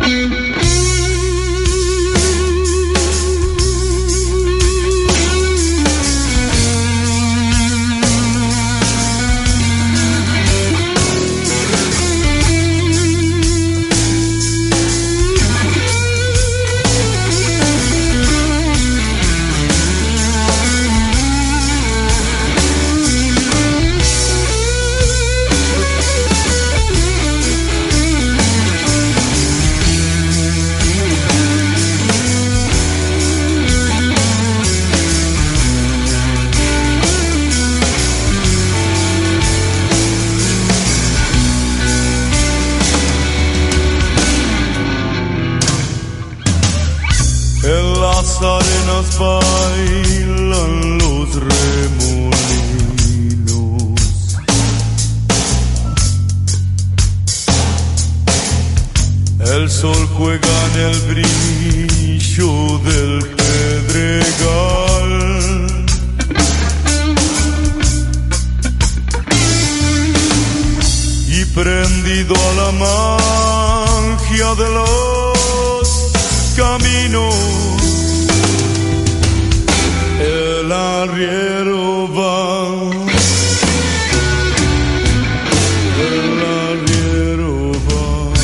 arenas bailan los remolinos. El sol juega en el brillo del pedregal. Y prendido a la magia de los caminos, el arriero va, el arriero va.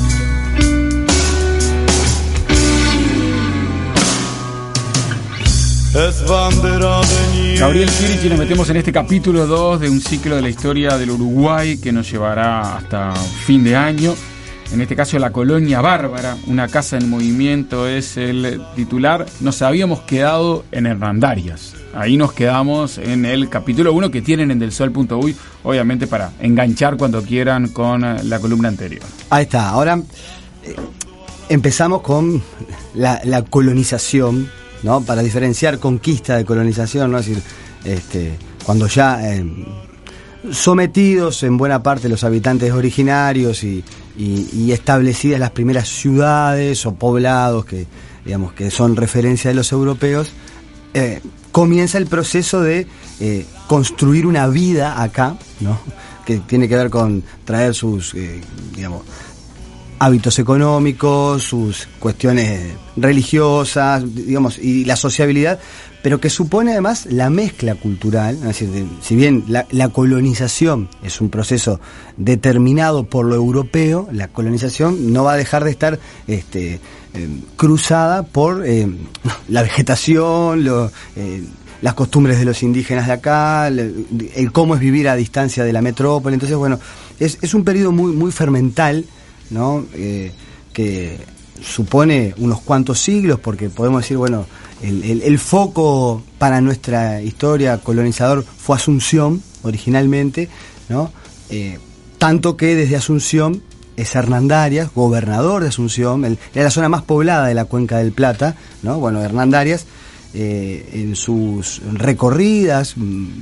Es bandera de nieve. Gabriel Chirichi, nos metemos en este capítulo 2 de un ciclo de la historia del Uruguay que nos llevará hasta fin de año. En este caso, La Colonia Bárbara, una casa en movimiento, es el titular. Nos habíamos quedado en Hernandarias. Ahí nos quedamos en el capítulo 1 que tienen en delsol.uy, obviamente para enganchar cuando quieran con la columna anterior. Ahí está. Ahora empezamos con la colonización, ¿no? Para diferenciar conquista de colonización, ¿no? Es decir, cuando ya sometidos en buena parte los habitantes originarios y establecidas las primeras ciudades o poblados que, digamos, que son referencia de los europeos, comienza el proceso de construir una vida acá, ¿no? Que tiene que ver con traer sus, digamos, hábitos económicos, sus cuestiones religiosas, digamos, y la sociabilidad, pero que supone además la mezcla cultural. Es decir, si bien la colonización es un proceso determinado por lo europeo, la colonización no va a dejar de estar cruzada por la vegetación, las costumbres de los indígenas de acá, el cómo es vivir a distancia de la metrópoli. Entonces, bueno, es un periodo muy, muy fermental, ¿no? Que supone unos cuantos siglos, porque podemos decir, bueno, el foco para nuestra historia colonizador fue Asunción originalmente, ¿no? Tanto que desde Asunción es Hernandarias, gobernador de Asunción, era la zona más poblada de la Cuenca del Plata, ¿no? Bueno, Hernandarias, en sus recorridas,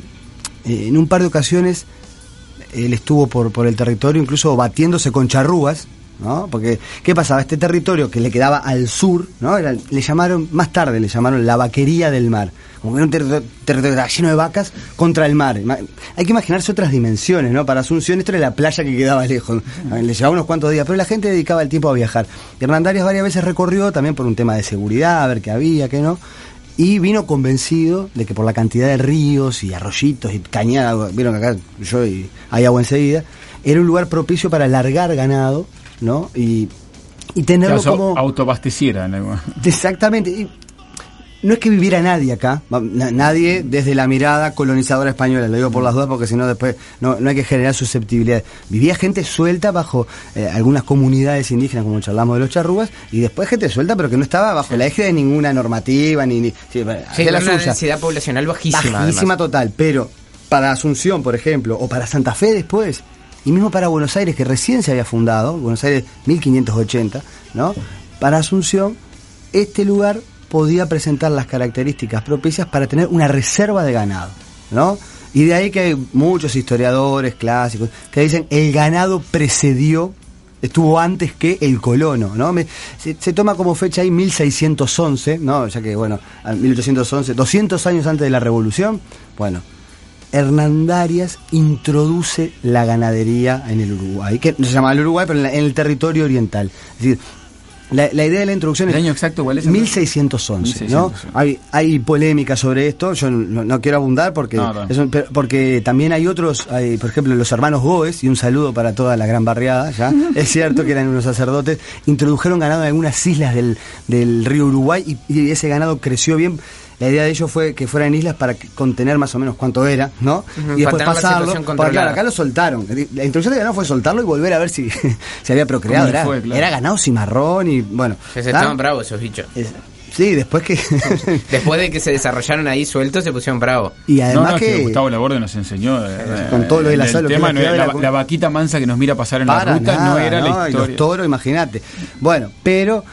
en un par de ocasiones él estuvo por el territorio, incluso batiéndose con charrúas, ¿no? Porque, ¿qué pasaba? Este territorio que le quedaba al sur, ¿no? Más tarde le llamaron la vaquería del mar, como que era un territorio lleno de vacas contra el mar. Hay que imaginarse otras dimensiones, ¿no? Para Asunción esto era la playa que quedaba lejos, le llevaba unos cuantos días, pero la gente dedicaba el tiempo a viajar. Hernandarias varias veces recorrió, también por un tema de seguridad, a ver qué había, qué no, y vino convencido de que por la cantidad de ríos y arroyitos y cañadas, vieron que acá hay agua enseguida, era un lugar propicio para largar ganado, ¿no? Y tenerlo como autoabasteciera, ¿no? Exactamente. Y no es que viviera nadie acá, nadie desde la mirada colonizadora española, lo digo por las dudas porque si no después no hay que generar susceptibilidad. Vivía gente suelta bajo algunas comunidades indígenas, como charlamos de los charrúas, y después gente suelta pero que no estaba bajo la eje de ninguna normativa ni la una densidad poblacional bajísima además. Total, pero para Asunción, por ejemplo, o para Santa Fe después, y mismo para Buenos Aires, que recién se había fundado, Buenos Aires 1580, ¿no? Para Asunción, este lugar podía presentar las características propicias para tener una reserva de ganado, ¿no? Y de ahí que hay muchos historiadores clásicos que dicen el ganado estuvo antes que el colono, ¿no? Se toma como fecha ahí 1611, ¿no? Ya que, bueno, 1811, 200 años antes de la Revolución, bueno, Hernandarias introduce la ganadería en el Uruguay, que no se llama el Uruguay, pero en el territorio oriental. Es decir, La idea de la introducción es... ¿El año exacto cuál es? 1611, ¿no? Hay polémica sobre esto, yo no quiero abundar porque porque también hay otros, por ejemplo, los hermanos Goes, y un saludo para toda la gran barriada, ¿ya? Es cierto que eran unos sacerdotes, introdujeron ganado en algunas islas del río Uruguay y ese ganado creció bien. La idea de ellos fue que fueran islas para contener más o menos cuánto era, ¿no? Y después pasarlo. Porque claro, acá lo soltaron. La introducción de ganado fue soltarlo y volver a ver si se había procreado. Era ganado cimarrón y bueno. Estaban bravos esos bichos. Sí, después de que se desarrollaron ahí sueltos, se pusieron bravos. Y además que Gustavo Laborde nos enseñó con todo lo de el tema, la vaquita mansa que nos mira pasar en la ruta no era la historia. Y los toros, imagínate. Bueno, pero...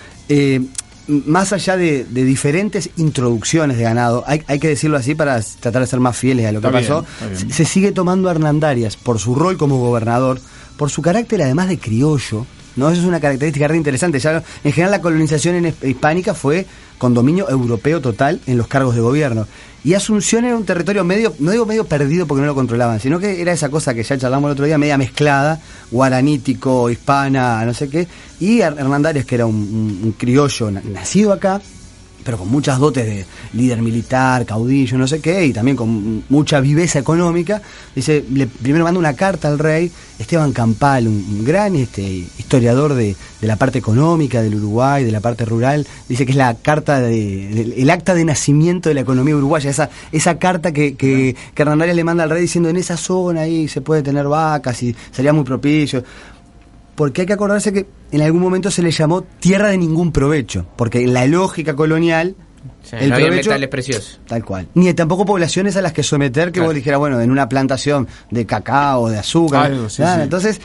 más allá de diferentes introducciones de ganado, hay que decirlo así para tratar de ser más fieles a lo que pasó, se sigue tomando a Hernandarias por su rol como gobernador, por su carácter además de criollo, ¿no? Eso es una característica re interesante. Ya en general la colonización hispánica fue con dominio europeo total en los cargos de gobierno. Y Asunción era un territorio medio, no digo medio perdido porque no lo controlaban, sino que era esa cosa que ya charlamos el otro día, media mezclada, guaranítico, hispana, no sé qué. Y Hernandarias, que era un criollo nacido acá, pero con muchas dotes de líder militar, caudillo, no sé qué, y también con mucha viveza económica, dice, primero manda una carta al rey, Esteban Campal, un gran historiador de la parte económica del Uruguay, de la parte rural, dice que es la carta el acta de nacimiento de la economía uruguaya, esa carta que Hernandarias le manda al rey diciendo, en esa zona ahí se puede tener vacas y sería muy propicio. Porque hay que acordarse que en algún momento se le llamó tierra de ningún provecho, porque en la lógica colonial el provecho, había metales preciosos. Tal cual. Ni tampoco poblaciones a las que someter que vos dijeras, bueno, en una plantación de cacao, de azúcar. Algo, sí. Entonces,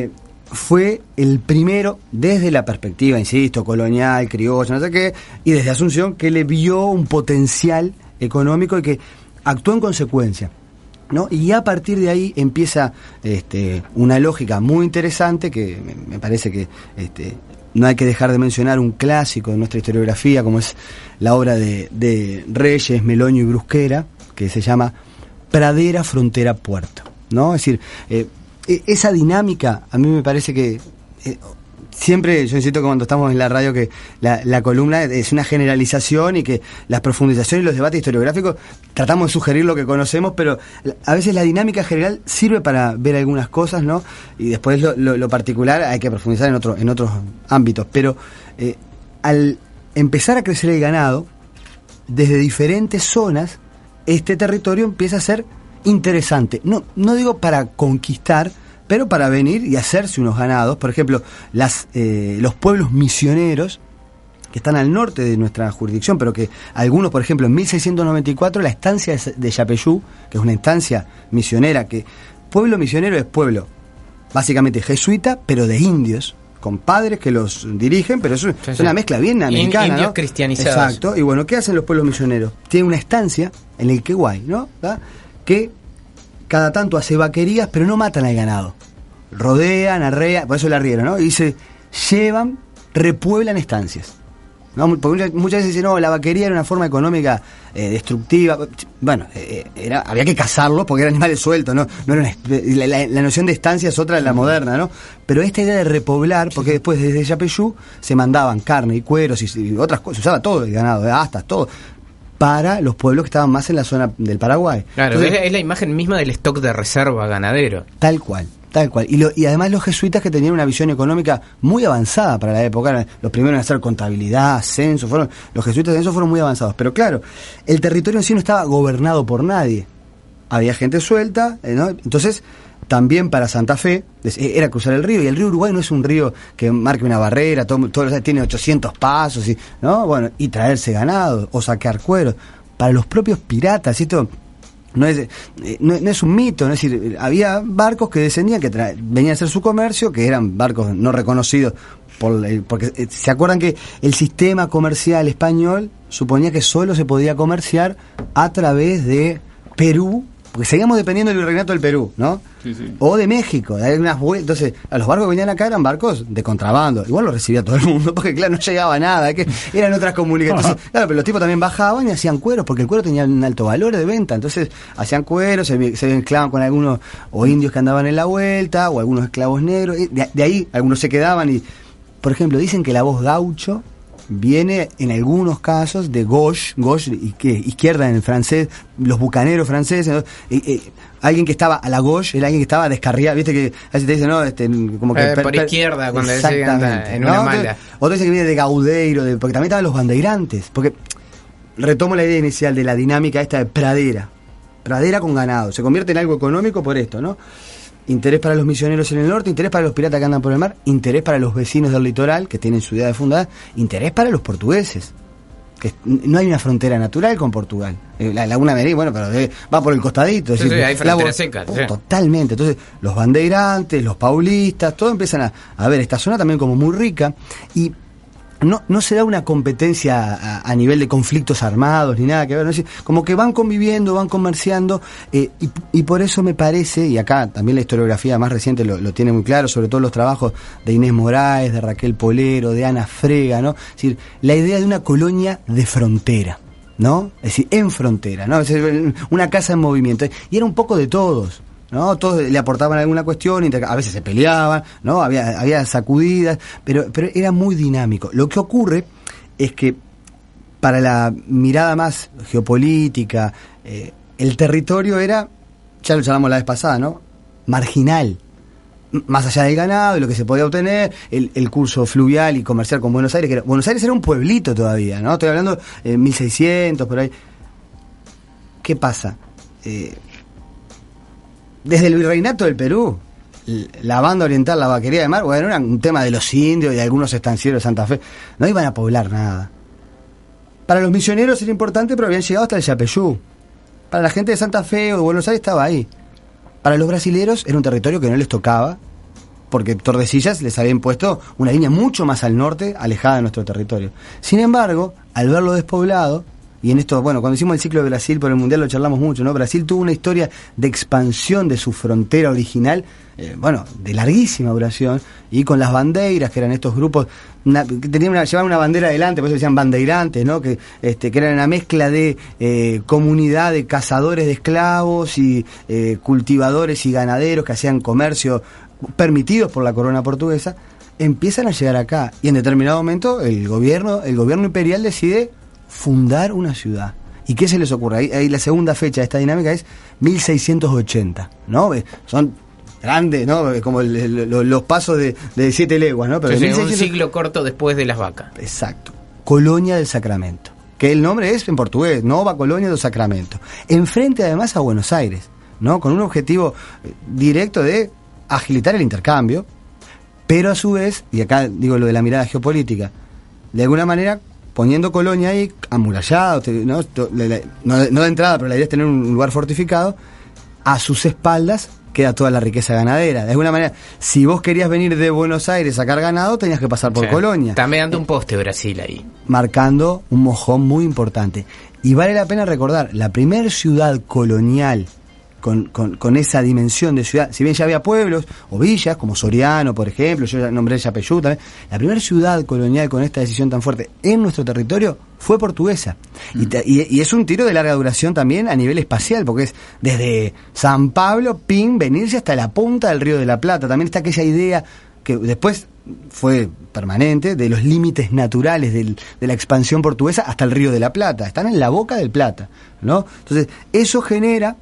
fue el primero, desde la perspectiva, insisto, colonial, criollo, no sé qué, y desde Asunción, que le vio un potencial económico y que actuó en consecuencia, ¿no? Y a partir de ahí empieza una lógica muy interesante que me parece que no hay que dejar de mencionar un clásico de nuestra historiografía como es la obra de Reyes, Meloño y Brusquera, que se llama Pradera, Frontera, Puerto, ¿no? Es decir, esa dinámica a mí me parece que siempre, yo insisto que cuando estamos en la radio que la columna es una generalización y que las profundizaciones y los debates historiográficos tratamos de sugerir lo que conocemos, pero a veces la dinámica general sirve para ver algunas cosas, ¿no? Y después lo particular hay que profundizar en otros ámbitos. Pero al empezar a crecer el ganado, desde diferentes zonas, este territorio empieza a ser interesante. No digo para conquistar, pero para venir y hacerse unos ganados. Por ejemplo, los pueblos misioneros que están al norte de nuestra jurisdicción, pero que algunos, por ejemplo, en 1694 la estancia de Yapeyú, que es una estancia misionera, que pueblo misionero es pueblo básicamente jesuita, pero de indios, con padres que los dirigen, pero es una mezcla bien americana, indios, ¿no? Cristianizados. Exacto. Y bueno, ¿qué hacen los pueblos misioneros? Tienen una estancia en el Queguay, ¿no? ¿Da? Que cada tanto hace vaquerías, pero no matan al ganado. Rodean, arrean, por eso el arriero, ¿no? Y se llevan, repueblan estancias, ¿no? Porque muchas veces dicen, no, la vaquería era una forma económica destructiva. Bueno, había que cazarlos porque eran animales sueltos, ¿no? La noción de estancia es otra de la moderna, ¿no? Pero esta idea de repoblar, porque después desde Yapeyú se mandaban carne y cueros y otras cosas, se usaba todo el ganado, astas, todo, para los pueblos que estaban más en la zona del Paraguay. Claro, entonces, es la imagen misma del stock de reserva ganadero. Tal cual. Y además los jesuitas, que tenían una visión económica muy avanzada para la época, los primeros en hacer contabilidad, censo, los jesuitas de censo fueron muy avanzados. Pero claro, el territorio en sí no estaba gobernado por nadie. Había gente suelta, ¿no? Entonces, también para Santa Fe era cruzar el río, y el río Uruguay no es un río que marque una barrera, tiene 800 pasos, ¿no? Bueno, y traerse ganado o saquear cueros. Para los propios piratas, esto no es un mito, es decir, había barcos que descendían, que venían a hacer su comercio, que eran barcos no reconocidos porque se acuerdan que el sistema comercial español suponía que solo se podía comerciar a través de Perú, porque seguíamos dependiendo del virreinato del Perú, ¿no? Sí. O de México. Entonces, a los barcos que venían acá eran barcos de contrabando. Igual lo recibía todo el mundo, porque claro, no llegaba nada, que eran otras comunicaciones. Claro, pero los tipos también bajaban y hacían cueros, porque el cuero tenía un alto valor de venta. Entonces, hacían cueros, se mezclaban con algunos o indios que andaban en la vuelta, o algunos esclavos negros. De ahí, algunos se quedaban y por ejemplo, dicen que la voz gaucho viene en algunos casos de gauche, izquierda en el francés, los bucaneros franceses, ¿no? Alguien que estaba a la gauche era alguien que estaba descarriado, viste que a veces te dicen, no, como que por izquierda, cuando se anda en una mala. Otro dice que viene de gaudeiro, porque también estaban los bandeirantes, porque retomo la idea inicial de la dinámica esta de pradera con ganado, se convierte en algo económico por esto, ¿no? Interés para los misioneros en el norte, interés para los piratas que andan por el mar, interés para los vecinos del litoral, que tienen su idea de fundada, interés para los portugueses, que no hay una frontera natural con Portugal. La Laguna Merí, bueno, pero va por el costadito. Sí, hay fronteras secas. Totalmente. Entonces, los bandeirantes, los paulistas, todos empiezan a ver esta zona también como muy rica, y no se da una competencia a nivel de conflictos armados ni nada que ver, ¿no? Como que van conviviendo, van comerciando, y por eso me parece, y acá también la historiografía más reciente lo tiene muy claro, sobre todo los trabajos de Inés Moraes, de Raquel Polero, de Ana Frega, ¿no? Es decir, la idea de una colonia de frontera, ¿no? Es decir, en frontera, ¿no? Es decir, una casa en movimiento, y era un poco de todos, ¿no? Todos le aportaban alguna cuestión, a veces se peleaban, ¿no? Había sacudidas, pero era muy dinámico. Lo que ocurre es que para la mirada más geopolítica, el territorio era, ya lo llamamos la vez pasada, ¿no? Marginal. Más allá del ganado y lo que se podía obtener, el curso fluvial y comercial con Buenos Aires, Buenos Aires era un pueblito todavía, ¿no? Estoy hablando de 1600, por ahí. ¿Qué pasa? Desde el virreinato del Perú, la banda oriental, la vaquería de mar, bueno, era un tema de los indios y de algunos estancieros de Santa Fe, no iban a poblar nada. Para los misioneros era importante, pero habían llegado hasta el Yapeyú. Para la gente de Santa Fe o de Buenos Aires estaba ahí. Para los brasileros era un territorio que no les tocaba, porque Tordesillas les había impuesto una línea mucho más al norte, alejada de nuestro territorio. Sin embargo, al verlo despoblado, y en esto, bueno, cuando hicimos el ciclo de Brasil por el Mundial lo charlamos mucho, ¿no? Brasil tuvo una historia de expansión de su frontera original, de larguísima duración, y con las bandeiras, que eran estos grupos, llevaban una bandera adelante, por eso decían bandeirantes, ¿no? Que eran una mezcla de comunidad de cazadores de esclavos y cultivadores y ganaderos que hacían comercio permitidos por la corona portuguesa, empiezan a llegar acá, y en determinado momento el gobierno imperial decide fundar una ciudad. ¿Y qué se les ocurre? Ahí la segunda fecha de esta dinámica es 1680, ¿no? Son grandes, ¿no? Como los pasos de 7 leguas, ¿no? Pero un siglo corto después de las vacas. Exacto. Colonia del Sacramento, que el nombre es en portugués, Nova Colonia do Sacramento. Enfrente además a Buenos Aires, ¿no? Con un objetivo directo de agilitar el intercambio, pero a su vez, y acá digo lo de la mirada geopolítica, de alguna manera poniendo Colonia ahí, amurallado, no de entrada, pero la idea es tener un lugar fortificado, a sus espaldas queda toda la riqueza ganadera. De alguna manera, si vos querías venir de Buenos Aires a sacar ganado, tenías que pasar por Colonia. Está mediante un poste Brasil ahí. Marcando un mojón muy importante. Y vale la pena recordar, la primer ciudad colonial con esa dimensión de ciudad, si bien ya había pueblos o villas, como Soriano, por ejemplo, yo ya nombré Yapeyú también, la primera ciudad colonial con esta decisión tan fuerte en nuestro territorio fue portuguesa. Y es un tiro de larga duración también a nivel espacial, porque es desde San Pablo, venirse hasta la punta del Río de la Plata. También está aquella idea que después fue permanente, de los límites naturales de la expansión portuguesa hasta el Río de la Plata. Están en la boca del Plata, ¿no? Entonces, eso genera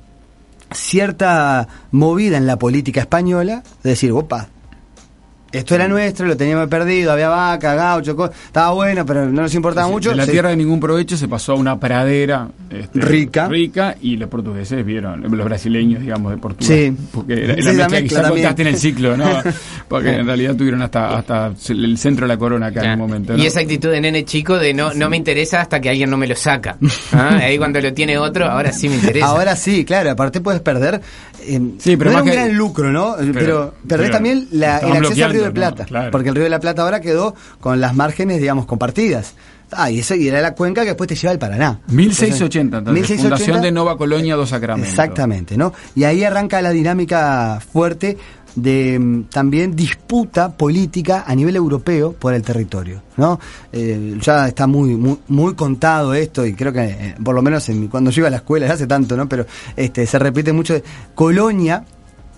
cierta movida en la política española, de decir, opa, esto era nuestro, lo teníamos perdido, había vaca, gaucho, estaba bueno, pero no nos importaba mucho. De la tierra de ningún provecho se pasó a una pradera rica, y los portugueses vieron, los brasileños, digamos, de Portugal. Sí. Porque era la mezcla que ya contaste en el ciclo, ¿no? Porque en realidad tuvieron hasta el centro de la corona acá en un momento, ¿no? Y esa actitud de nene chico de no me interesa hasta que alguien no me lo saca. Ahí cuando lo tiene otro, ahora sí me interesa. Ahora sí, claro, aparte puedes perder. Sí, pero no era un gran lucro, ¿no? Pero perdés también el acceso al Río de Plata, claro. Porque el Río de la Plata ahora quedó con las márgenes, digamos, compartidas. Y era la cuenca que después te lleva al Paraná. 1680, entonces, fundación de Nova Colonia do Sacramento. Exactamente, ¿no? Y ahí arranca la dinámica fuerte de también disputa política a nivel europeo por el territorio, ¿no? Ya está muy contado esto, y creo que por lo menos cuando yo iba a la escuela, ya hace tanto, ¿no? Pero se repite mucho. Colonia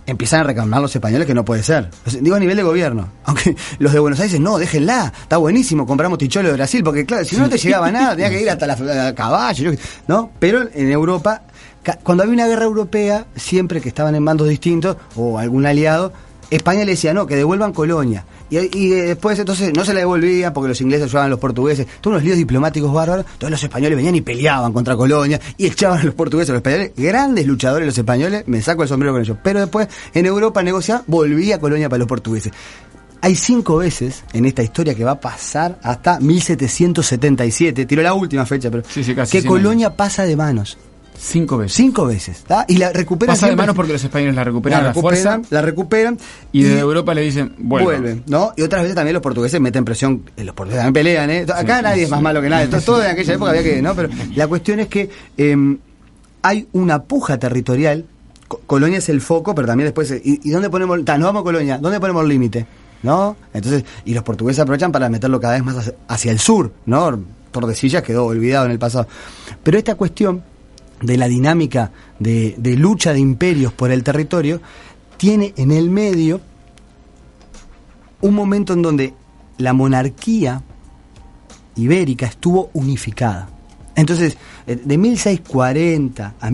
empiezan a reclamar los españoles que no puede ser. Digo a nivel de gobierno. Aunque los de Buenos Aires dicen, no, déjenla, está buenísimo, compramos ticholo de Brasil, porque claro, si no te llegaba nada, tenía que ir hasta la caballo, ¿no? Pero en Europa, cuando había una guerra europea, siempre que estaban en bandos distintos, o algún aliado, España le decía, no, que devuelvan Colonia. Y después entonces no se la devolvían porque los ingleses ayudaban a los portugueses, todos unos líos diplomáticos bárbaros. Entonces los españoles venían y peleaban contra Colonia y echaban a los portugueses, a los españoles, grandes luchadores los españoles, me saco el sombrero con ellos. Pero después en Europa negociaban, volvía Colonia para los portugueses. Hay 5 veces en esta historia que va a pasar hasta 1777, tiro la última fecha, pero sí, casi que Colonia pasa de manos. 5 veces. 5 veces, ¿tá? Y la recuperan. Pasa de manos porque los españoles la recuperan, la recuperan y de Europa le dicen vuelven, ¿no? Y otras veces también los portugueses meten presión, los portugueses también pelean, ¿eh? Acá nadie es más malo que nadie, todo en aquella época había que, ¿no? Pero la cuestión es que hay una puja territorial. Colonia es el foco, pero también después ¿y dónde ponemos? Nos vamos a Colonia, ¿dónde ponemos el límite? ¿No? Entonces, y los portugueses aprovechan para meterlo cada vez más hacia el sur, ¿no? Tordesillas quedó olvidado en el pasado. Pero esta cuestión de la dinámica de lucha de imperios por el territorio tiene en el medio un momento en donde la monarquía ibérica estuvo unificada. Entonces, de 1640 a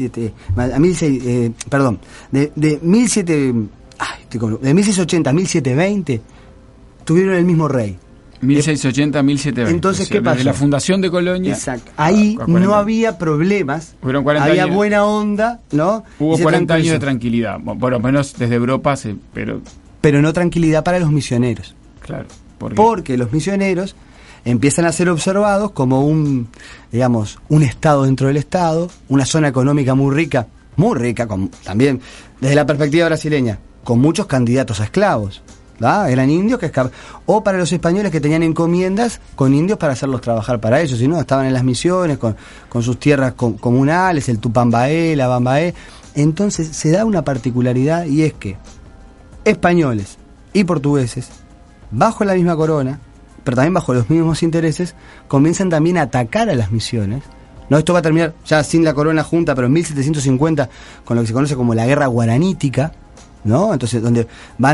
1680 a 1720 tuvieron el mismo rey. 1680 a 1720. Entonces, ¿qué pasó? Desde la fundación de Colonia. Exacto. Ahí no había problemas. Fueron 40 había años. Buena onda, ¿no? Hubo 40 años de tranquilidad. Por lo menos desde Europa, pero no tranquilidad para los misioneros. Claro. Porque los misioneros empiezan a ser observados como un estado dentro del estado, una zona económica muy rica, también desde la perspectiva brasileña, con muchos candidatos a esclavos. ¿Da? Eran indios que escapaban. O para los españoles que tenían encomiendas con indios para hacerlos trabajar para ellos, si no, estaban en las misiones con sus tierras comunales, el Tupambaé, la Bambaé. Entonces se da una particularidad, y es que españoles y portugueses, bajo la misma corona, pero también bajo los mismos intereses, comienzan también a atacar a las misiones. No, esto va a terminar ya sin la corona junta, pero en 1750 con lo que se conoce como la Guerra Guaranítica, ¿no? Entonces, donde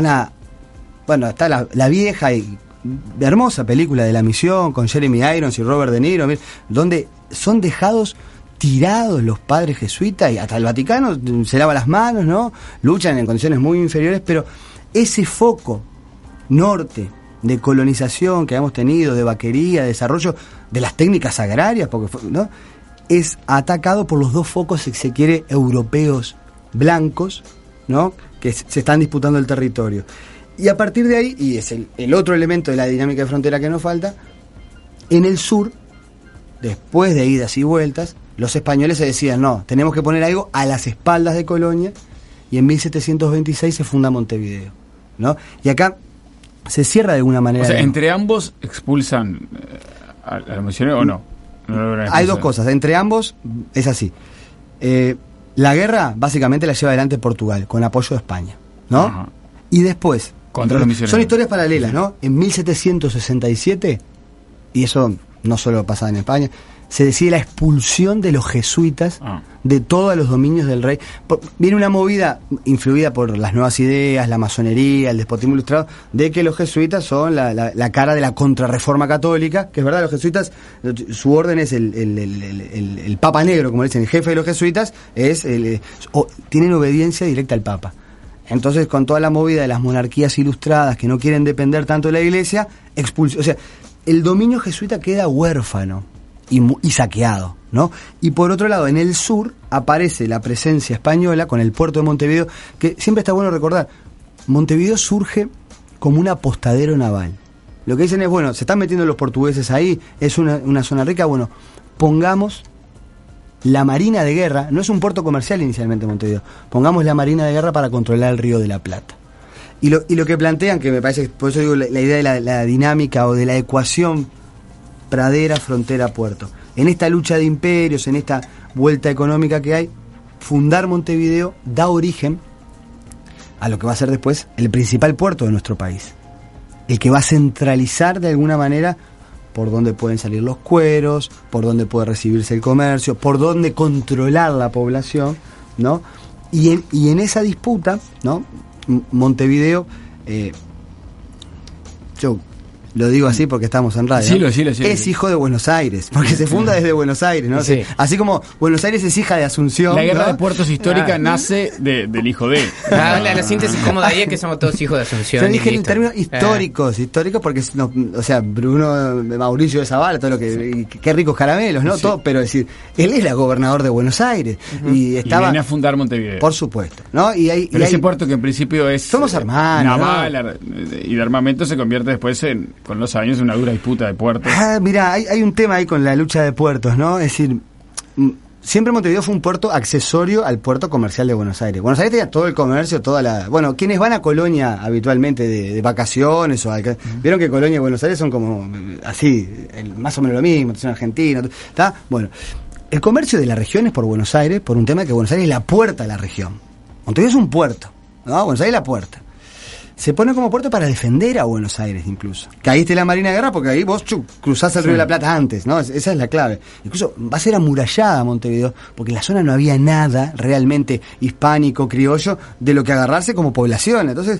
está la vieja y hermosa película de La Misión con Jeremy Irons y Robert De Niro, donde son dejados tirados los padres jesuitas, y hasta el Vaticano se lava las manos, ¿no? Luchan en condiciones muy inferiores, pero ese foco norte de colonización que hemos tenido, de vaquería, de desarrollo de las técnicas agrarias, ¿no? Es atacado por los dos focos, si se quiere, europeos blancos, ¿no? Que se están disputando el territorio. Y a partir de ahí, y es el otro elemento de la dinámica de frontera que nos falta, en el sur, después de idas y vueltas, los españoles se decían, no, tenemos que poner algo a las espaldas de Colonia, y en 1726 se funda Montevideo, ¿no? Y acá se cierra de alguna manera. O sea, entre ambos expulsan a los misioneros o no. Hay dos cosas, entre ambos es así. La guerra básicamente la lleva adelante Portugal, con apoyo de España, ¿no? Ajá. Y después, contra los misioneros. Son historias paralelas, ¿no? En 1767, y eso no solo pasa en España, se decide la expulsión de los jesuitas de todos los dominios del rey. Viene una movida influida por las nuevas ideas, la masonería, el despotismo ilustrado, de que los jesuitas son la cara de la contrarreforma católica, que es verdad, los jesuitas, su orden es el Papa Negro, como le dicen, el jefe de los jesuitas, tienen obediencia directa al Papa. Entonces, con toda la movida de las monarquías ilustradas que no quieren depender tanto de la iglesia, expulsión. O sea, el dominio jesuita queda huérfano y saqueado, ¿no? Y por otro lado, en el sur aparece la presencia española con el puerto de Montevideo, que siempre está bueno recordar, Montevideo surge como un apostadero naval. Lo que dicen es, bueno, se están metiendo los portugueses ahí, es una zona rica, bueno, pongamos la Marina de Guerra, no es un puerto comercial inicialmente Montevideo, pongamos la Marina de Guerra para controlar el Río de la Plata. Y lo que plantean, que me parece, por eso digo la idea de la dinámica o de la ecuación pradera, frontera, puerto. En esta lucha de imperios, en esta vuelta económica que hay, fundar Montevideo da origen a lo que va a ser después el principal puerto de nuestro país. El que va a centralizar de alguna manera por dónde pueden salir los cueros, por dónde puede recibirse el comercio, por dónde controlar la población, ¿no? Y en esa disputa, ¿no? Montevideo, yo lo digo así porque estamos en radio, ¿no? Es hijo de Buenos Aires, porque se funda desde Buenos Aires, ¿no? Sí. Así como Buenos Aires es hija de Asunción. La guerra ¿no? de puertos histórica nace del hijo de él. La síntesis cómoda ahí es que somos todos hijos de Asunción. Yo dije en listo. términos históricos porque o sea, Bruno Mauricio de Zavala, todo lo que qué ricos caramelos, ¿no? Sí. Todo, pero decir, él era gobernador de Buenos Aires y estaba, Y viene a fundar Montevideo. por supuesto, ¿no? Y hay, Pero ese puerto que en principio es somos hermanos, naval y de armamento se convierte después con los años en una dura disputa de puertos. Mira, hay un tema ahí con la lucha de puertos, ¿no? Es decir, siempre Montevideo fue un puerto accesorio al puerto comercial de Buenos Aires. Buenos Aires tenía todo el comercio, bueno, quienes van a Colonia habitualmente de vacaciones vieron que Colonia y Buenos Aires son como así, más o menos lo mismo, son argentinos, ¿está? Bueno, el comercio de la región es por Buenos Aires, por un tema que Buenos Aires es la puerta a la región. Montevideo es un puerto, ¿no? Buenos Aires es la puerta. Se pone como puerto para defender a Buenos Aires incluso. Que ahí esté la Marina de Guerra porque ahí vos cruzás el Río de la Plata antes, ¿no? Esa es la clave. Incluso va a ser amurallada Montevideo porque en la zona no había nada realmente hispánico, criollo, de lo que agarrarse como población. Entonces,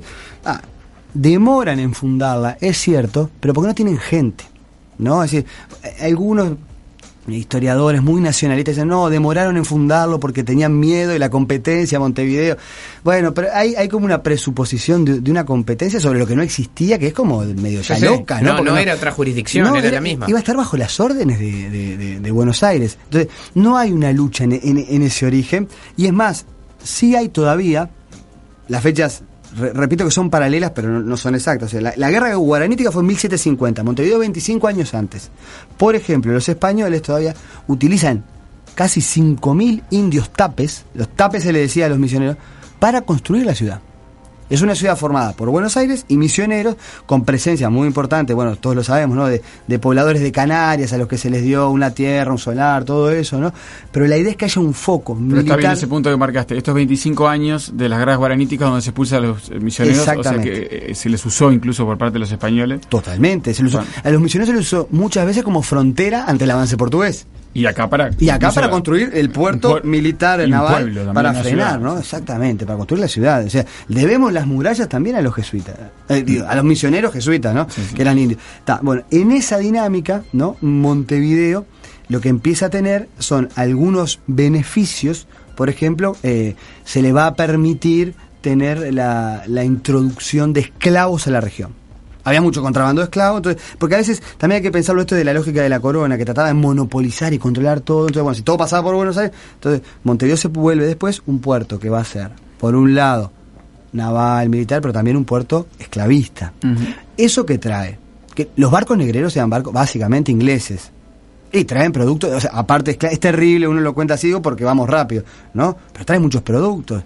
demoran en fundarla, es cierto, pero porque no tienen gente, ¿no? Es decir, algunos historiadores muy nacionalistas dicen, no, demoraron en fundarlo porque tenían miedo de la competencia a Montevideo. Bueno, pero hay como una presuposición de una competencia sobre lo que no existía, que es como medio ya loca, ¿no? No era otra jurisdicción, era la misma. Iba a estar bajo las órdenes de Buenos Aires. Entonces, no hay una lucha en ese origen. Y es más, sí hay todavía, las fechas, repito que son paralelas, pero no son exactas. O sea, la guerra guaranítica fue en 1750, Montevideo 25 años antes. Por ejemplo, los españoles todavía utilizan casi 5.000 indios tapes, los tapes se le decía a los misioneros, para construir la ciudad. Es una ciudad formada por Buenos Aires y misioneros, con presencia muy importante, bueno, todos lo sabemos, ¿no? De pobladores de Canarias a los que se les dio una tierra, un solar, todo eso, ¿no? Pero la idea es que haya un foco Pero militar. está bien ese punto que marcaste. Estos 25 años de las guerras guaraníticas donde se expulsan a los misioneros, o sea que se les usó incluso por parte de los españoles. Totalmente. Se les usó. Bueno. A los misioneros se les usó muchas veces como frontera ante el avance portugués. Y acá para Construir el puerto militar naval para frenar, ¿no? Exactamente, para construir la ciudad. O sea, debemos las murallas también a los jesuitas, a los misioneros jesuitas, ¿no? Sí. Que eran indios. Bueno, en esa dinámica, ¿no? Montevideo lo que empieza a tener son algunos beneficios. Por ejemplo, se le va a permitir tener la introducción de esclavos a la región. Había mucho contrabando de esclavos, entonces, porque a veces también hay que pensarlo esto de la lógica de la corona, que trataba de monopolizar y controlar todo. Entonces, bueno, si todo pasaba por Buenos Aires, entonces Montevideo se vuelve después un puerto que va a ser, por un lado, naval, militar, pero también un puerto esclavista. Uh-huh. ¿Eso qué trae? Que los barcos negreros sean barcos básicamente ingleses. Y traen productos, o sea, aparte es terrible, uno lo cuenta así porque vamos rápido, ¿no? Pero traen muchos productos.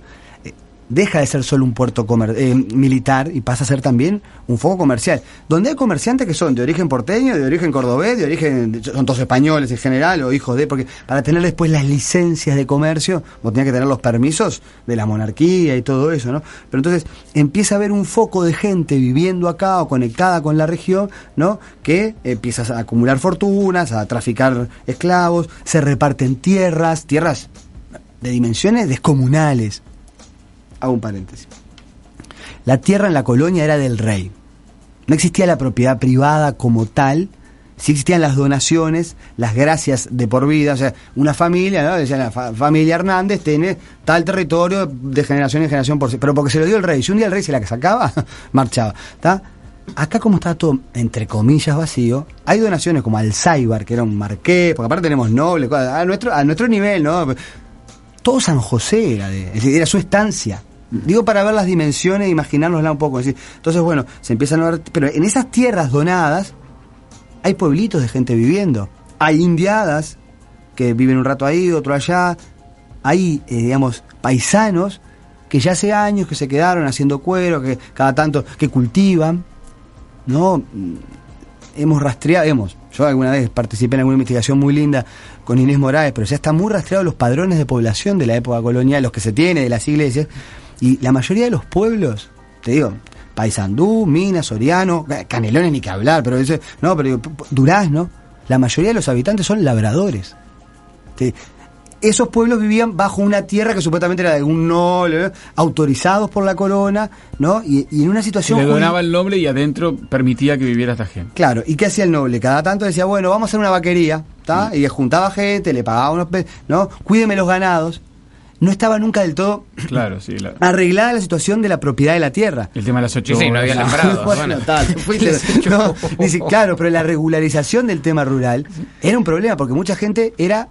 Deja de ser solo un puerto militar y pasa a ser también un foco comercial, donde hay comerciantes que son de origen porteño, de origen cordobés, son todos españoles en general o hijos de, porque para tener después las licencias de comercio vos tenías que tener los permisos de la monarquía y todo eso, ¿no? Pero entonces empieza a haber un foco de gente viviendo acá o conectada con la región, ¿no? Que empieza a acumular fortunas, a traficar esclavos, se reparten tierras de dimensiones descomunales. Hago un paréntesis. La tierra en la colonia era del rey. No existía la propiedad privada como tal. Sí existían las donaciones, las gracias de por vida. O sea, una familia, ¿no? Decían, la familia Hernández tiene tal territorio de generación en generación pero porque se lo dio el rey. Si un día el rey se la sacaba, marchaba. ¿Está? Acá, como está todo, entre comillas, vacío, hay donaciones como al Saibar, que era un marqués, porque aparte tenemos nobles, a nuestro nivel, ¿no? Todo San José era su estancia. Digo, para ver las dimensiones e imaginárnosla un poco. Entonces, bueno, se empiezan a ver. Pero en esas tierras donadas hay pueblitos de gente viviendo. Hay indiadas que viven un rato ahí, otro allá. Hay, paisanos que ya hace años que se quedaron haciendo cuero, que cada tanto que cultivan, ¿no? Hemos rastreado, yo alguna vez participé en alguna investigación muy linda con Inés Morales, pero ya están muy rastreados los padrones de población de la época colonial, los que se tiene de las iglesias, y la mayoría de los pueblos, te digo, Paysandú, Minas, Soriano, Canelones ni que hablar, pero Durazno, la mayoría de los habitantes son labradores. esos pueblos vivían bajo una tierra que supuestamente era de un noble, autorizados por la corona, ¿no? Y en una situación... Le donaba el noble y adentro permitía que viviera esta gente. Claro, ¿y qué hacía el noble? Cada tanto decía, bueno, vamos a hacer una vaquería, ¿está? Y juntaba gente, le pagaba unos pesos, ¿no? Cuídeme los ganados. No estaba nunca del todo claro, sí, arreglada la situación de la propiedad de la tierra. El tema de las 8 horas. Sí, no había alambrado. Bueno, no, dice, claro, pero la regularización del tema rural era un problema porque mucha gente era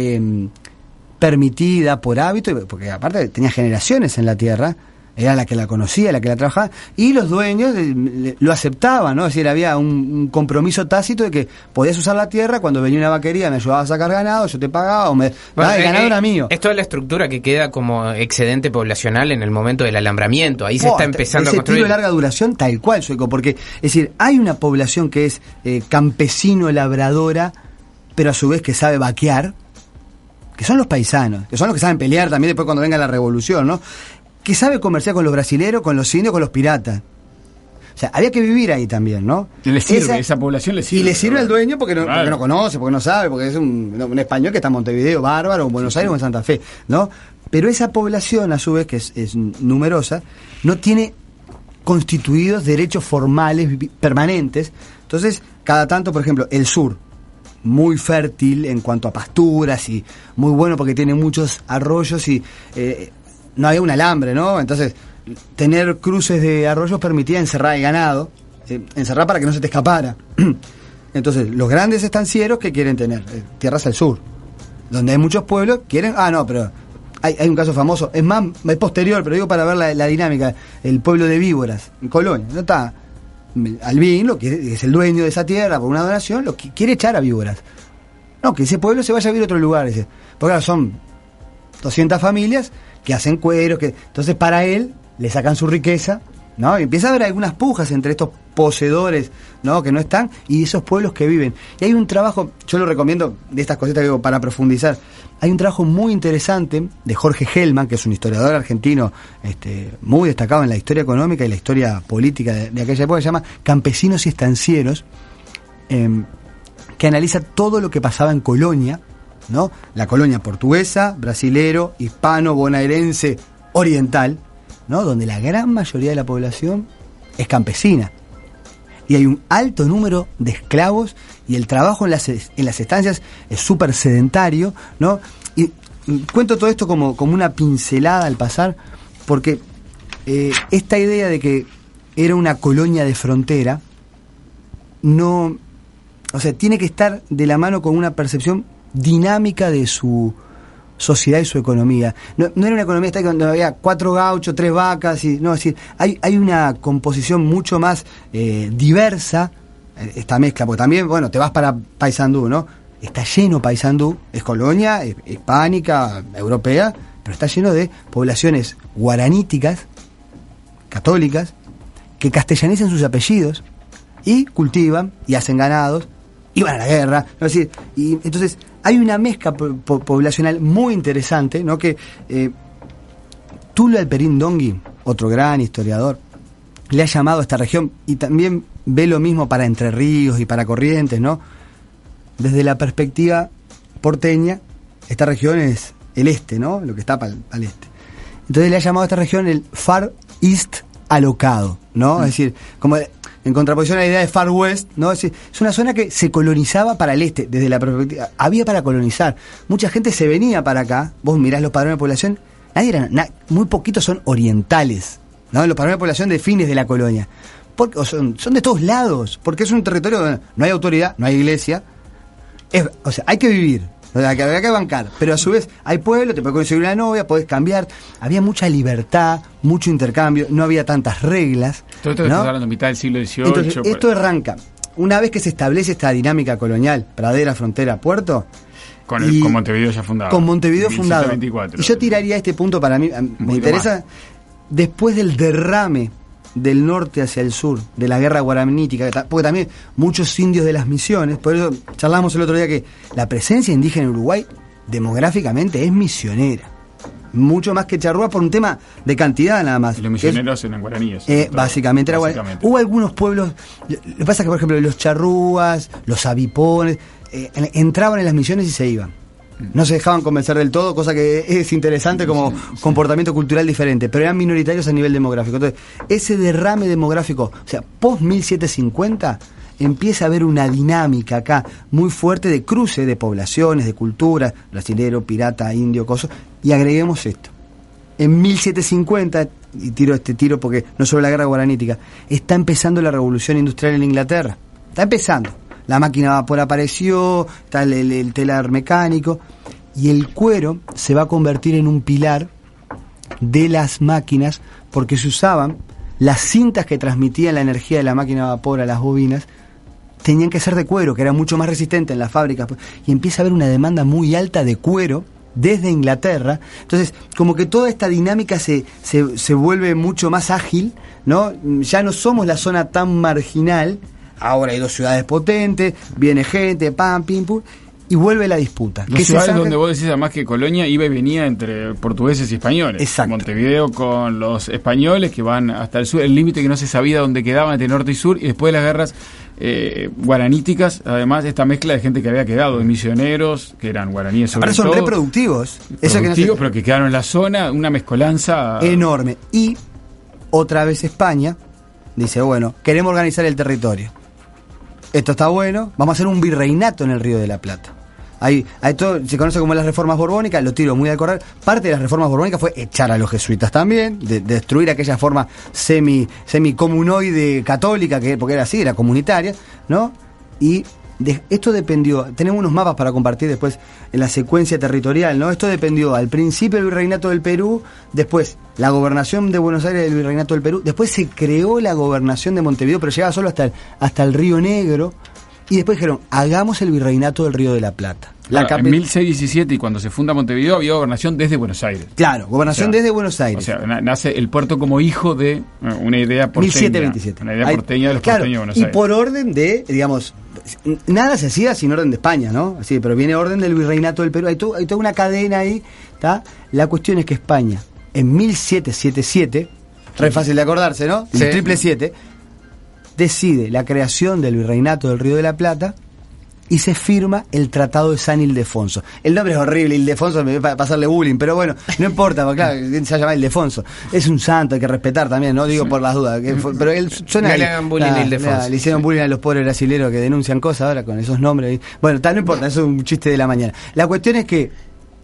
permitida por hábito, porque aparte tenía generaciones en la tierra, era la que la conocía, la que la trabajaba, y los dueños lo aceptaban, ¿no? Es decir, había un compromiso tácito de que podías usar la tierra, cuando venía una vaquería me ayudabas a sacar ganado, yo te pagaba, el ganado era mío. Es toda la estructura que queda como excedente poblacional en el momento del alambramiento, ahí se está empezando a construir. Ese tiro de larga duración tal cual, Sueco, porque, es decir, hay una población que es campesino-labradora, pero a su vez que sabe vaquear, que son los paisanos, que son los que saben pelear también después cuando venga la revolución, ¿no? Que sabe comerciar con los brasileros, con los indios, con los piratas. O sea, había que vivir ahí también, ¿no? Le sirve, esa población le sirve. Y le sirve al dueño porque no conoce, porque no sabe, porque es un español que está en Montevideo, bárbaro, o en Buenos Aires o en Santa Fe, ¿no? Pero esa población, a su vez, que es numerosa, no tiene constituidos derechos formales permanentes. Entonces, cada tanto, por ejemplo, el sur, muy fértil en cuanto a pasturas y muy bueno porque tiene muchos arroyos y no había un alambre, ¿no? Entonces, tener cruces de arroyos permitía encerrar el ganado, encerrar para que no se te escapara. Entonces, los grandes estancieros que quieren tener tierras al sur, donde hay muchos pueblos, quieren... pero hay un caso famoso, es posterior, pero digo para ver la dinámica, el pueblo de Víboras, en Colonia, ¿no? Está Albín, que es el dueño de esa tierra por una donación, lo que quiere echar a Víboras. No, que ese pueblo se vaya a vivir a otro lugar, dice. Porque ahora son 200 familias que hacen cueros, entonces para él le sacan su riqueza, ¿no? Y empieza a haber algunas pujas entre estos poseedores, ¿no? Que no están, y esos pueblos que viven. Y hay un trabajo, yo lo recomiendo, de estas cositas que digo, para profundizar, hay un trabajo muy interesante de Jorge Hellman, que es un historiador argentino muy destacado en la historia económica y la historia política de aquella época, que se llama Campesinos y Estancieros, que analiza todo lo que pasaba en Colonia, ¿no? La colonia portuguesa, brasilero, hispano, bonaerense, oriental, ¿no? Donde la gran mayoría de la población es campesina. Y hay un alto número de esclavos y el trabajo en las estancias es súper sedentario, ¿no? Y cuento todo esto como una pincelada al pasar, porque esta idea de que era una colonia de frontera no... O sea, tiene que estar de la mano con una percepción dinámica de su sociedad y su economía. No era una economía donde había 4 gauchos, 3 vacas, es decir, hay una composición mucho más diversa, esta mezcla, porque también, te vas para Paysandú, ¿no? Está lleno Paysandú, es colonia hispánica, europea, pero está lleno de poblaciones guaraníticas, católicas, que castellanizan sus apellidos y cultivan y hacen ganados, y van a la guerra, ¿no? Es decir, y entonces hay una mezcla poblacional muy interesante, ¿no? Que Tulio Alperín Dongui, otro gran historiador, le ha llamado a esta región, y también ve lo mismo para Entre Ríos y para Corrientes, ¿no? Desde la perspectiva porteña, esta región es el este, ¿no? Lo que está al este. Entonces le ha llamado a esta región el Far East alocado, ¿no? Es decir, como en contraposición a la idea de Far West, ¿no? Es una zona que se colonizaba para el este, desde la perspectiva. Había para colonizar. Mucha gente se venía para acá. Vos mirás los padrones de población, muy poquitos son orientales, ¿no? Los padrones de población de fines de la colonia. Porque, son de todos lados, porque es un territorio donde no hay autoridad, no hay iglesia. Hay que vivir. Había que bancar, pero a su vez hay pueblo, te puedes conseguir una novia, podés cambiar, había mucha libertad, mucho intercambio, no había tantas reglas. Todo esto que estás hablando, mitad del siglo XVIII. Entonces, esto arranca, una vez que se establece esta dinámica colonial, pradera, frontera, puerto, con Montevideo ya fundado. Con Montevideo fundado. 1724, y yo tiraría este punto, para mí, me interesa, después del derrame del norte hacia el sur, de la guerra guaranítica, porque también muchos indios de las misiones, por eso charlamos el otro día que la presencia indígena en Uruguay demográficamente es misionera, mucho más que charrúa por un tema de cantidad nada más. Y los misioneros eran guaraníes. Básicamente era guaraní. Hubo algunos pueblos, lo que pasa es que por ejemplo los charrúas, los avipones, entraban en las misiones y se iban. No se dejaban convencer del todo, cosa que es interesante como comportamiento cultural diferente, pero eran minoritarios a nivel demográfico. Entonces, ese derrame demográfico, o sea, post 1750, empieza a haber una dinámica acá muy fuerte de cruce de poblaciones, de culturas, brasilero, pirata, indio, coso, y agreguemos esto. En 1750, y tiro este tiro porque no solo la guerra guaranítica, está empezando la revolución industrial en Inglaterra. Está empezando. La máquina a vapor apareció, está el telar mecánico, y el cuero se va a convertir en un pilar de las máquinas porque se usaban las cintas que transmitían la energía de la máquina a vapor a las bobinas, tenían que ser de cuero, que era mucho más resistente en las fábricas, y empieza a haber una demanda muy alta de cuero desde Inglaterra. Entonces, como que toda esta dinámica se vuelve mucho más ágil, ¿no? Ya no somos la zona tan marginal, ahora hay dos ciudades potentes, viene gente, pam, pim, pum, y vuelve la disputa. Dos ciudades donde vos decís además que Colonia iba y venía entre portugueses y españoles. Exacto. Montevideo con los españoles que van hasta el sur, el límite que no se sabía dónde quedaban entre norte y sur, y después de las guerras guaraníticas, además esta mezcla de gente que había quedado, de misioneros, que eran guaraníes sobre ahora son todo. Reproductivos. Pero que quedaron en la zona, una mezcolanza enorme. Y otra vez España dice, bueno, queremos organizar el territorio. Esto está bueno, vamos a hacer un virreinato en el Río de la Plata. Hay todo, se conoce como las reformas borbónicas, lo tiro muy al correr. Parte de las reformas borbónicas fue echar a los jesuitas también, de destruir aquella forma semi-comunoide católica, porque era así, era comunitaria, ¿no? Y esto dependió, tenemos unos mapas para compartir después en la secuencia territorial, ¿no? Esto dependió al principio del Virreinato del Perú, después la gobernación de Buenos Aires del Virreinato del Perú, después se creó la gobernación de Montevideo, pero llegaba solo hasta el Río Negro. Y después dijeron, hagamos el virreinato del Río de la Plata. En 1617, y cuando se funda Montevideo, había gobernación desde Buenos Aires. Claro, gobernación desde Buenos Aires. O sea, nace el puerto como hijo de una idea porteña. 1727. Una idea porteña de los porteños de Buenos Aires. Y por orden de, digamos, nada se hacía sin orden de España, ¿no? Así, pero viene orden del virreinato del Perú. Hay toda una cadena ahí, ¿está? La cuestión es que España, en 1777, re fácil de acordarse, ¿no? Sí. El 777, decide la creación del Virreinato del Río de la Plata y se firma el Tratado de San Ildefonso. El nombre es horrible, Ildefonso, me va a pasarle bullying, pero bueno, no importa, porque claro, se llama Ildefonso. Es un santo, hay que respetar también, no digo por las dudas, pero él suena... No le hagan bullying a Ildefonso. Le hicieron bullying a los pobres brasileros que denuncian cosas ahora con esos nombres. Bueno, no importa, eso es un chiste de la mañana. La cuestión es que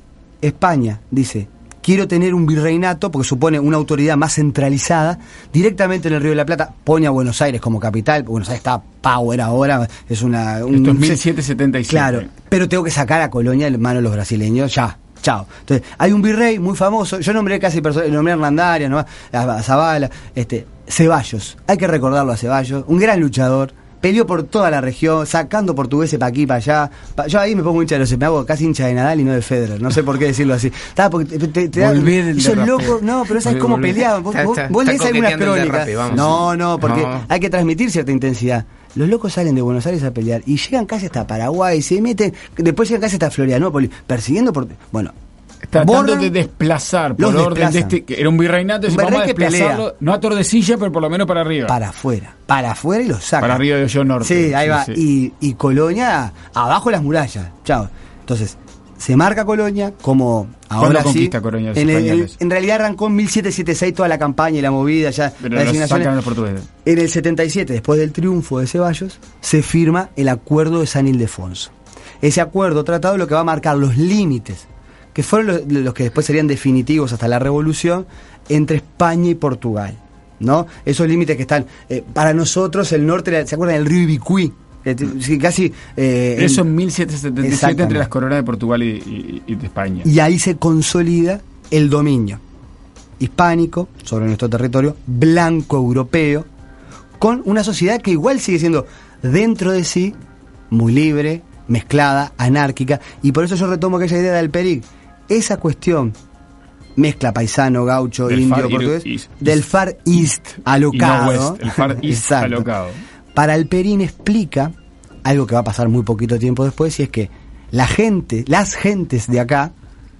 España dice... Quiero tener un virreinato, porque supone una autoridad más centralizada, directamente en el Río de la Plata. Pone a Buenos Aires como capital. Buenos Aires está power ahora. Es Esto es 1777. Claro, pero tengo que sacar a Colonia de manos de los brasileños. Ya, chao. Entonces, hay un virrey muy famoso. Yo nombré casi nombré a Hernandarias, ¿no? A Zavala, Ceballos. Hay que recordarlo a Ceballos. Un gran luchador. Peleó por toda la región, sacando portugueses para aquí, para allá. Yo ahí me pongo hincha de los... Me hago casi hincha de Nadal y no de Federer. No sé por qué decirlo así. Porque te da... Esos locos... No, pero ¿sabes cómo peleaban? Vos lees algunas crónicas. No, porque hay que transmitir cierta intensidad. Los locos salen de Buenos Aires a pelear y llegan casi hasta Paraguay, se meten... Después llegan casi hasta Florianópolis, persiguiendo por... Bueno... Tratando de desplazar por orden de que era un virreinato, vamos a desplazarlo, no a Tordesillas, pero por lo menos para arriba. Para afuera y lo saca. Para arriba de Hoyo Norte. Sí, ahí va. Sí. Y Colonia, abajo las murallas. Chao. Entonces, se marca Colonia como ahora sí. Conquista Colonia los españoles? En realidad arrancó en 1776 toda la campaña y la movida, ya pero la designación. Sacan los portugueses. En el 77, después del triunfo de Ceballos, se firma el Acuerdo de San Ildefonso. Ese acuerdo tratado es lo que va a marcar los límites, que fueron los que después serían definitivos hasta la Revolución, entre España y Portugal, ¿no? Esos límites que están, para nosotros, el norte, ¿se acuerdan del río Ibicuí? Casi... Eso en 1777 entre las coronas de Portugal y de España. Y ahí se consolida el dominio hispánico sobre nuestro territorio, blanco europeo, con una sociedad que igual sigue siendo, dentro de sí, muy libre, mezclada, anárquica, y por eso yo retomo aquella idea del Peric. Esa cuestión, mezcla paisano, gaucho, del indio, portugués, del Far East alocado. Y no West, el Far East alocado. Para el Perín explica algo que va a pasar muy poquito tiempo después, y es que las gentes de acá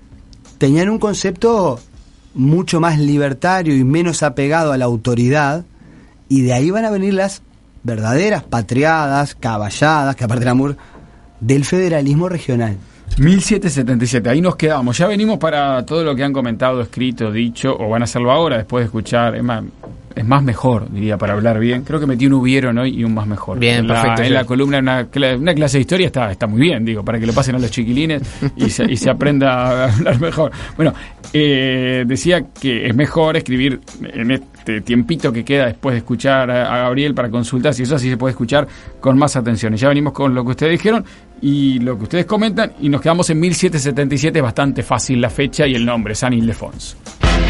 tenían un concepto mucho más libertario y menos apegado a la autoridad, y de ahí van a venir las verdaderas patriadas, caballadas, que aparte del amor, del federalismo regional. 1777, ahí nos quedamos. Ya venimos para todo lo que han comentado, escrito, dicho, o van a hacerlo ahora, después de escuchar. Es más mejor, diría, para hablar bien. Creo que metí un hubieron hoy y un más mejor. Bien, perfecto. En la columna, una clase de historia está muy bien, digo, para que lo pasen a los chiquilines y se aprenda a hablar mejor. Bueno, decía que es mejor escribir en este tiempito que queda después de escuchar a Gabriel para consultar si eso así se puede escuchar con más atención. Y ya venimos con lo que ustedes dijeron y lo que ustedes comentan y nos quedamos en 1777, es bastante fácil la fecha y el nombre, San Ildefons.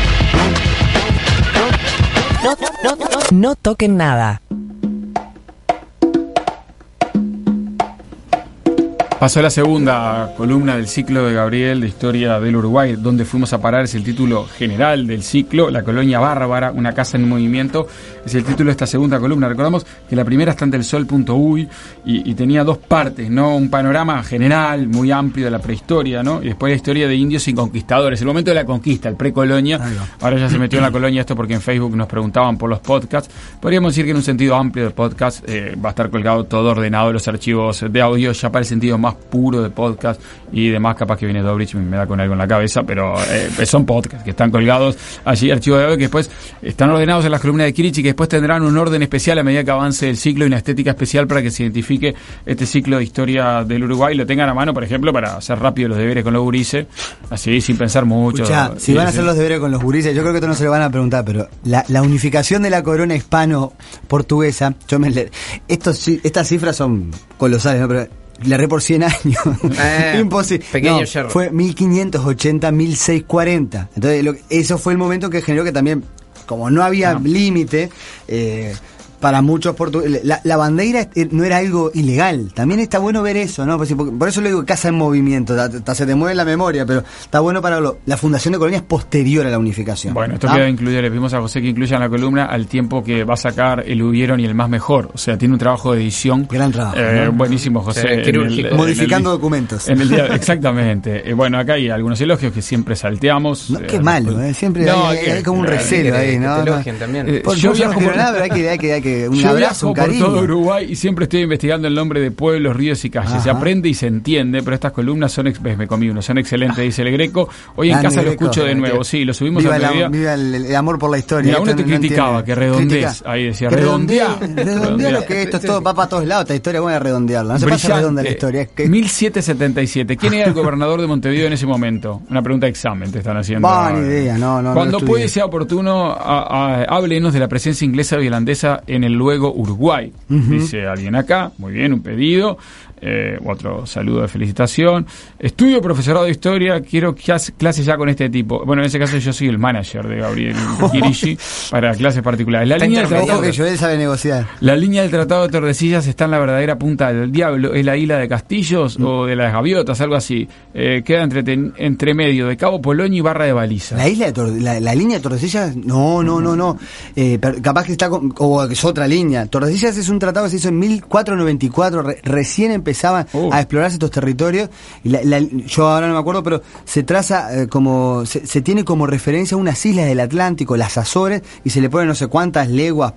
No toquen nada. Pasó la segunda columna del ciclo de Gabriel de Historia del Uruguay. Donde fuimos a parar es el título general del ciclo. La colonia bárbara, una casa en movimiento, es el título de esta segunda columna. Recordamos que la primera está ante el sol.uy y tenía dos partes, ¿no? Un panorama general muy amplio de la prehistoria, ¿no? Y después la historia de indios y conquistadores, el momento de la conquista, el precolonia. Ahora ya se metió en la colonia esto porque en Facebook nos preguntaban por los podcasts. Podríamos decir que en un sentido amplio del podcast va a estar colgado todo ordenado, los archivos de audio ya para el sentido más puro de podcast y demás. Capaz que viene Dobrich me da con algo en la cabeza, pero son podcasts que están colgados allí, archivos de audio que después están ordenados en las columnas de Kirichi, que después tendrán un orden especial a medida que avance el ciclo y una estética especial para que se identifique este ciclo de historia del Uruguay, lo tengan a mano, por ejemplo, para hacer rápido los deberes con los gurises, así sin pensar mucho. Escuchá, si van a hacer los deberes con los gurises, yo creo que esto no se lo van a preguntar, pero la unificación de la corona hispano-portuguesa, estas cifras son colosales, ¿no? Pero la erré por 100 años. Imposible. Pequeño yerro. Fue 1580, 1640. Entonces, eso fue el momento que generó que también, como no había límite, para muchos portugueses, la bandera no era algo ilegal. También está bueno ver eso, ¿no? Por eso le digo casa en movimiento, hasta se te mueve la memoria, pero está bueno para la fundación de colonias posterior a la unificación. Bueno, esto queda incluido, le pedimos a José que incluya en la columna al tiempo que va a sacar el hubieron y el más mejor. O sea, tiene un trabajo de edición. Gran trabajo. ¿No? Buenísimo, José. Modificando documentos. En el día, exactamente. Bueno, acá hay algunos elogios que siempre salteamos. No, qué malo, siempre hay como un recelo ahí, ¿no? También. Yo viajo por nada, pero hay que un abrazo, un cariño. Por todo Uruguay y siempre estoy investigando el nombre de pueblos, ríos y calles. Se aprende y se entiende, pero estas columnas son son excelentes, dice el Greco. Hoy en casa lo escucho de nuevo, sí, lo subimos al mediodía. Viva el amor por la historia. Mira, uno te criticaba, que redondees. Ahí decía, redondea lo que esto es todo, va para todos lados, esta historia, voy a redondearla. No se pasa redonda la historia. 1777. ¿Quién era el gobernador de Montevideo en ese momento? Una pregunta de examen te están haciendo. Ni idea, no. Cuando puede sea oportuno, háblenos de la presencia inglesa y holandesa en el luego Uruguay. Dice alguien acá, muy bien, un pedido. Otro saludo de felicitación. Estudio profesorado de historia, quiero clases ya con este tipo. Bueno, en ese caso yo soy el manager de Gabriel Kirichi para clases particulares. La línea del Tratado de Tordesillas está en la verdadera punta del diablo. ¿Es la isla de Castillos o de las Gaviotas? Algo así. Queda entre medio de Cabo Polonio y Barra de Baliza. La línea de Tordesillas, no. Capaz que está o que es otra línea. Tordesillas es un tratado que se hizo en 1494, recién empezaban a explorarse estos territorios y yo ahora no me acuerdo, pero se traza se tiene como referencia unas islas del Atlántico, las Azores, y se le pone no sé cuántas leguas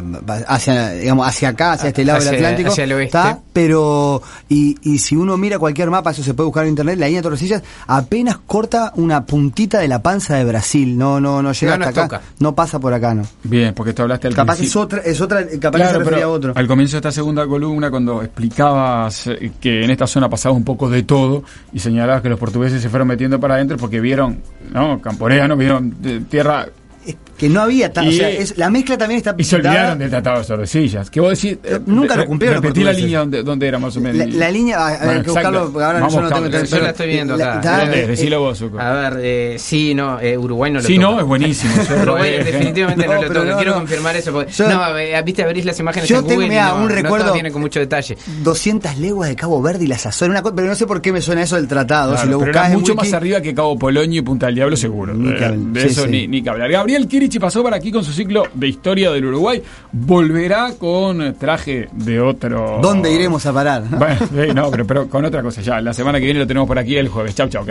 hacia acá, hacia este lado del Atlántico, hacia el oeste. Pero y si uno mira cualquier mapa, eso se puede buscar en internet, la línea de Tordesillas apenas corta una puntita de la panza de Brasil, no llega hasta acá, toca. No pasa por acá, no. Bien, porque tú hablaste al capaz principio. es otra, capaz claro, se refería a otro. Al comienzo de esta segunda columna, cuando explicabas que en esta zona pasaba un poco de todo y señalabas que los portugueses se fueron metiendo para adentro porque vieron, camporeanos, vieron tierra que no había o sea, la mezcla también está y se olvidaron del Tratado de Tordesillas, que vos decís nunca lo cumplieron. Repetí la línea donde era más o menos la línea, hay que buscarlo, ahora yo no tengo yo la estoy viendo acá. Decilo vos, Zuko. A ver, Uruguay no lo toca. No, es buenísimo. Uruguay definitivamente no lo toca. Quiero confirmar eso porque viste, abrís las imágenes en Google y un recuerdo, no tiene con mucho detalle. 200 leguas de Cabo Verde y las Azores, pero no sé por qué me suena eso del tratado. Claro, si lo pero buscás era mucho más arriba que Cabo Polonio y Punta del Diablo seguro. De eso ni que hablar. Gabriel Kirichi pasó por aquí con su ciclo de historia del Uruguay. Volverá con traje de otro. ¿Dónde iremos a parar? Bueno, no, pero con otra cosa ya. La semana que viene lo tenemos por aquí el jueves. Chau.